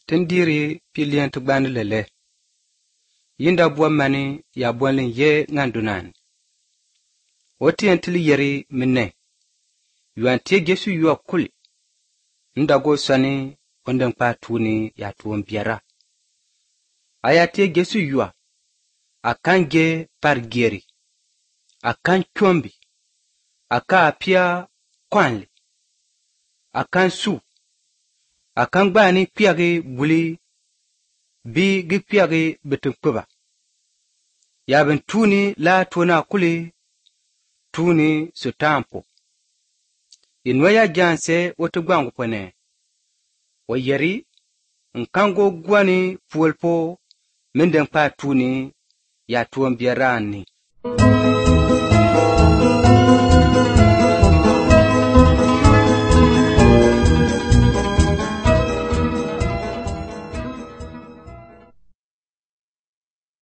tindiri pilian tugban lele. Yinda buwa mani ya buwalin ye ngandunan. Wati yantili yeri minne. Yuan tie gesu yuwa kuli. Ndago sani ondeng pa tuni ya tuon biara. Aya tie gesu yuwa. Akan ge par geri. Akan chombi. Aka apia kwanli. Akan su. Akan gbani piage buli bi gi piage betin kuba. Yabin tuni la tuna kuli tuni su tampo. Inwaya janse wotu gwangu pwene. Wayeri nkango gwani puelpo mindeng pa tuni ya tuon biarani.